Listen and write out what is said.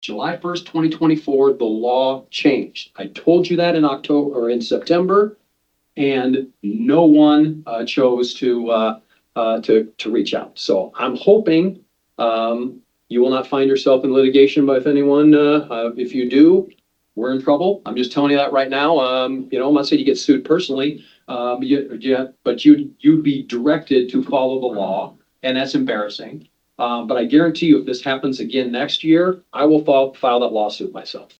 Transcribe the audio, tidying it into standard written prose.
July 1st, 2024, the law changed. I told you that in October or in September, and no one chose to reach out. So I'm hoping you will not find yourself in litigation with anyone. If you do, we're in trouble. I'm just telling you that right now. I'm not saying you get sued personally, but you'd be directed to follow the law, and that's embarrassing. But I guarantee you, if this happens again next year, I will file that lawsuit myself.